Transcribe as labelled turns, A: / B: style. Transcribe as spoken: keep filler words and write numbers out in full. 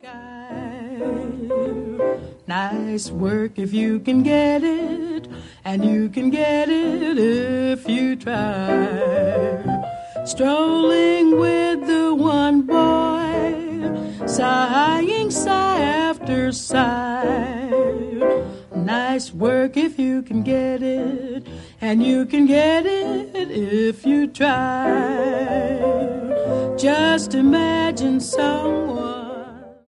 A: Nice work if you can get it, and you can get it if you try. Strolling with the one boy, sighing sigh after sigh. Nice work if you can get it, and you can get it if you try. Just imagine someone